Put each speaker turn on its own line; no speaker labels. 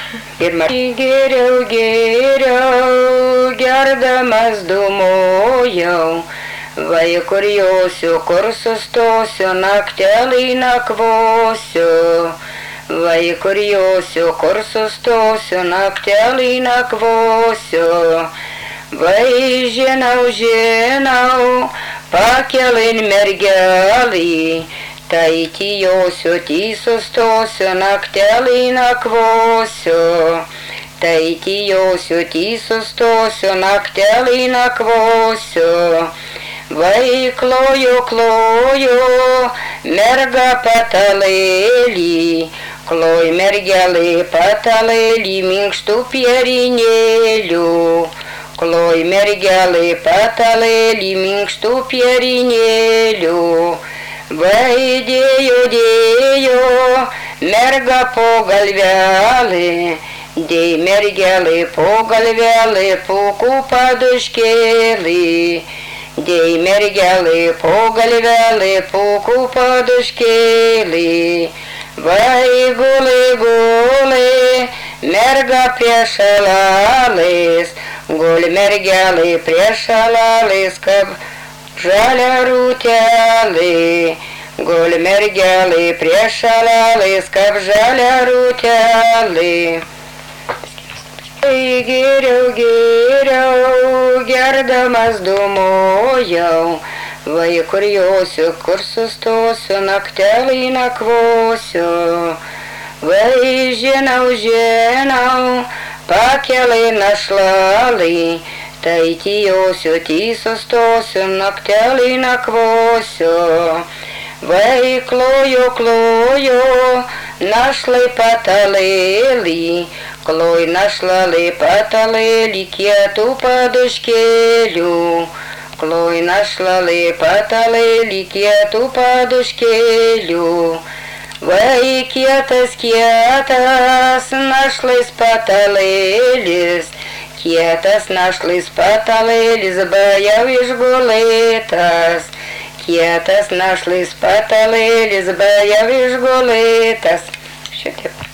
Ir geriau, geriau, gerdamas dūmojau, vai kur josiu, kur sustosiu, naktelį nakvosiu. Vai kur josiu, kur sustosiu, naktelį nakvosiu. Vai žinau, žinau, pakelin mergelį, tai tijosiu, ty sustosiu, naktelį nakvosiu. Tai tijosiu, ty sustosiu, naktelį nakvosiu. Vai kloju, kloju, merga patalėlį, kloj mergelė patalėlį minkštų pierinėlių. Kloj mergelė patalėlį minkštų pierinėlių. Vai dėjo, dėjo, merga po galvelį, dėj mergelė po galvelį, pūkų paduškėlį. Dėj mergelė po galvelį, pūkų paduškėlį. Vai guli, guli, merga prie šalalės, guli mergelė prie šalalės, kaip žalia rūtelė. Guli mergelė prie šalalės, kaip žalia rūtelė. Geriau, geriau, gerdamas dūmojau, vai kur josiu, kur sustosiu, naktelį nakvosiu. Vai žinau, žinau, pakelai našlalį, tai tijosiu, ty sustosiu, naktelį nakvosiu. Vai kloju, kloju, našlai patalėlį, kloj našlalį patalėlį, kietų paduškėlių. Kloj našlalį patalėlį, kietų paduškėlių. Vai kietas, kietas, našlais patalėlis, kietas našlais patalėlis, bajau išgulėtas. Kietas našlais patalėlis, bajau išgulėtas. Šitiek.